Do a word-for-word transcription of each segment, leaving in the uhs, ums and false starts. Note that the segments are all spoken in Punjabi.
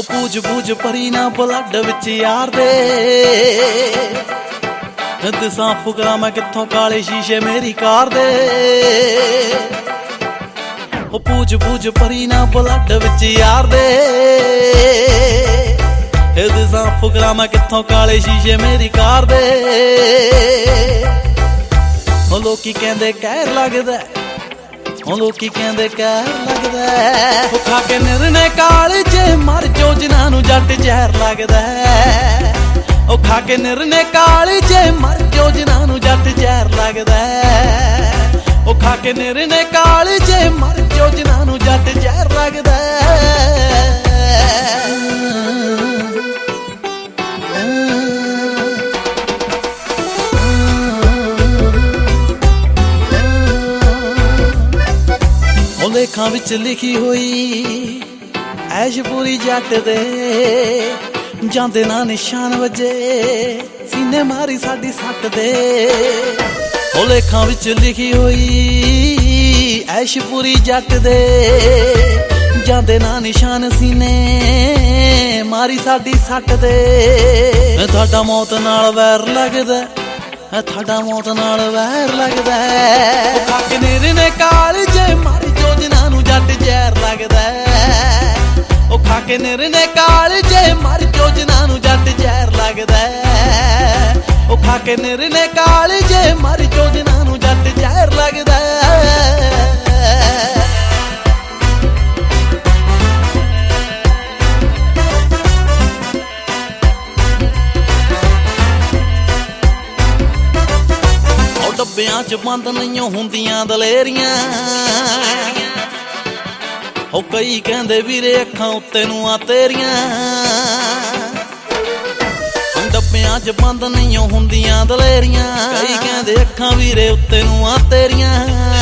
ਉਹ ਪੂਜ ਪੂਜ ਪਰੀ ਨਾ ਬਲੱਡ ਵਿੱਚ ਯਾਰ ਦੇ ਦਸਾਂ ਫੁਕਰਾ ਮੈਂ ਕਿੱਥੋਂ ਕਾਲੇ ਸ਼ੀਸ਼ੇ ਮੇਰੀ ਕਾਰ ਦੇ ਉਹ ਪੂਜ ਪੂਜ ਪਰੀ ਨਾ ਬਲੱਡ ਵਿੱਚ ਯਾਰ ਦੇ ਦਸਾਂ ਫੁਕਰਾ ਮੈਂ ਕਿੱਥੋਂ ਕਾਲੇ ਸ਼ੀਸ਼ੇ ਮੇਰੀ ਕਾਰ ਦੇ ਉਹ ਲੋਕੀ ਕਹਿੰਦੇ ਕਹਿਰ ਲੱਗਦਾ ਉਹ ਲੋਕੀ ਕਹਿੰਦੇ ਕਹਿਰ ਲੱਗਦਾ ਉਹ ਖਾ ਕੇ ਨਿਰਨੇ ਕਾਲਜੇ ਮਰ ਜੋ ਜਿਨ੍ਹਾਂ ਨੂੰ ਜੱਟ ਜ਼ਹਿਰ ਲੱਗਦਾ ਉਹ ਖਾ ਕੇ ਨਿਰਨੇ ਕਾਲਜੇ ਮਰ ਜੋ ਜਿਨ੍ਹਾਂ ਨੂੰ ਜੱਟ ਜ਼ਹਿਰ ਲੱਗਦਾ ਉਹ ਖਾ ਕੇ ਨਿਰਨੇ ਕਾਲਜੇ ਮਰ ਜੋ ਜਿਨ੍ਹਾਂ ਨੂੰ ਜੱਟ ਜ਼ਹਿਰ ਲੱਗਦਾ ਲੇਖਾਂ ਵਿੱਚ ਲਿਖੀ ਹੋਈ ਐਸ਼ ਪੂਰੀ ਜੱਟ ਦੇ ਜਾਂਦੇ ਨਾ ਨਿਸ਼ਾਨ ਵਜੇ ਸੀਨੇ ਮਾਰੀ ਸਾਡੀ ਸੱਟ ਦੇ ਉਹ ਲੇਖਾਂ ਵਿੱਚ ਲਿਖੀ ਹੋਈ ਐਸ਼ ਪੂਰੀ ਜੱਟ ਦੇ ਜਾਂਦੇ ਨਾ ਨਿਸ਼ਾਨ ਸੀਨੇ ਮਾਰੀ ਸਾਡੀ ਸੱਟ ਦੇ ਤੁਹਾਡਾ ਮੌਤ ਨਾਲ ਵੈਰ ਲੱਗਦਾ ਤੁਹਾਡਾ ਮੌਤ ਨਾਲ ਵੈਰ ਲੱਗਦਾ ਖਾ ਕੇ ਨਿਰਨੇ ਕਾਲਜੇ ਮਰ ਜੋ ਜਿਨ੍ਹਾਂ ਨੂੰ ਜੱਟ ਜ਼ਹਿਰ ਲੱਗਦਾ ਉਹ ਖਾ ਕੇ ਨਿਰਨੇ ਕਾਲਜੇ ਮਰ ਜੋ ਜਿਨ੍ਹਾਂ ਨੂੰ ਜੱਟ ਜ਼ਹਿਰ ਲੱਗਦਾ ਉਹ ਖਾ ਕੇ ਨਿਰਨੇ ਕਾਲਜੇ ਮਰ ਜੋ ਜਿਨ੍ਹਾਂ ਨੂੰ ਜੱਟ ਜ਼ਹਿਰ ਲੱਗਦਾ ਡੱਬਿਆਂ ਚ ਬੰਦ ਨਹੀਂ ਹੁੰਦੀਆਂ ਦਲੇਰੀਆਂ ਉਹ ਕਈ ਕਹਿੰਦੇ ਵੀਰੇ ਅੱਖਾਂ ਉੱਤੇ ਨੂੰ ਆ ਤੇਰੀਆਂ ਡੱਬਿਆਂ ਚ ਬੰਦ ਨਹੀਂ ਹੁੰਦੀਆਂ ਦਲੇਰੀਆਂ ਕਈ ਕਹਿੰਦੇ ਅੱਖਾਂ ਵੀਰੇ ਉੱਤੇ ਨੂੰ ਆ ਤੇਰੀਆਂ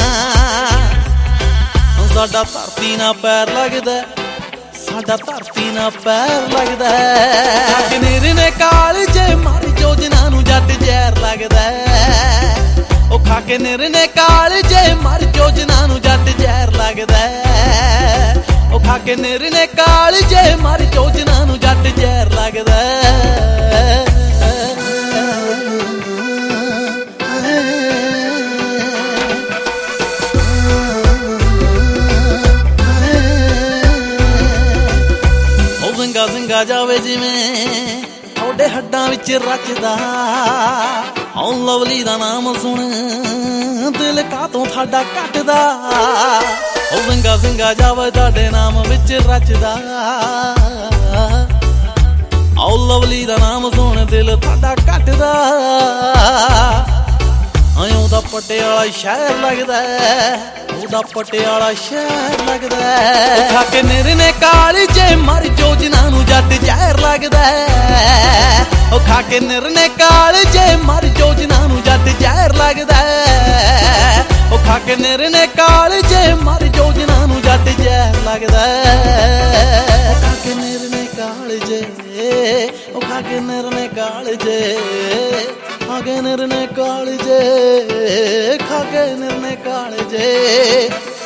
ਸਾਡਾ ਧਰਤੀ ਨਾਲ ਪੈਰ ਲੱਗਦਾ ਸਾਡਾ ਧਰਤੀ ਨਾਲ ਪੈਰ ਲੱਗਦਾ ਨਿਰਨੇ ਕਾਲਜੇ ਮਰ ਜੋ ਜਿਨ੍ਹਾਂ ਨੂੰ ਜੱਟ ਜ਼ਹਿਰ ਲੱਗਦਾ ਉਹ ਖਾ ਕੇ ਨਿਰਨੇ ਕਾਲਜੇ ਮਰ ਜੋ ਜਿਨ੍ਹਾਂ ਨੂੰ ਜੱਟ ਜ਼ਹਿਰ ਲੱਗਦਾ ਉਹ ਖਾ ਕੇ ਨਿਰਨੇ ਕਾਲਜੇ ਮਰ ਜੋ ਜਿਨ੍ਹਾਂ ਨੂੰ ਜੱਟ ਜ਼ਹਿਰ ਲੱਗਦਾ ਉਹ ਜ਼ਿੰਗਾ ਜ਼ਿੰਗਾ ਜਾਵੇ ਜਿਵੇਂ ਤੁਹਾਡੇ ਹੱਡਾਂ ਵਿੱਚ ਰਚਦਾ ਹਾਂ ਲਵਲੀ ਦਾ ਨਾਮ ਸੁਣ ਦਿਲ ਕਾਤੋਂ ਤੁਹਾਡਾ ਕੱਟਦਾ ਉਹ ਜ਼ਿੰਗਾ ਜ਼ਿੰਗਾ ਜਾਵੇ ਤੁਹਾਡੇ ਨਾਮ ਵਿੱਚ ਰਚਦਾ ਆਓ ਲਵਲੀ ਦਾ ਨਾਮ ਸੁਣ ਦਿਲ ਤੁਹਾਡਾ ਕੱਟਦਾ ਐਂ ਉਹਦਾ ਪਟਿਆਲਾ ਸ਼ਹਿਰ ਲੱਗਦਾ ਉਹਦਾ ਪਟਿਆਲਾ ਸ਼ਹਿਰ ਲੱਗਦਾ ਖਾ ਕੇ ਨਿਰਨੇ ਕਾਲਜੇ ਮਰ ਜੋ ਜਿਨ੍ਹਾਂ ਨੂੰ ਜੱਟ ਜ਼ਹਿਰ ਲੱਗਦਾ ਉਹ ਖਾ ਕੇ ਨਿਰਨੇ ਕਾਲਜੇ ਮਰ ਜੋ ਜਿਨ੍ਹਾਂ ਨੂੰ ਜੱਟ ਜ਼ਹਿਰ ਲੱਗਦਾ ਉਹ ਖਾ ਕੇ ਨਿਰਨੇ ਕਾਲਜੇ ਮਰ ਜੋ ਜਿਨ੍ਹਾਂ ਨੂੰ ਜੱਟ ਜ਼ਹਿਰ ਲੱਗਦਾ ਉਹ ਖਾ ਕੇ ਨਿਰਨੇ ਕਾਲਜੇ ਉਹ ਖਾ ਕੇ ਨਿਰਨੇ ਕਾਲਜੇ ਖਾ ਕੇ ਨਿਰਨੇ ਕਾਲਜੇ ਖਾ ਕੇ ਨਿਰਨੇ ਕਾਲਜੇ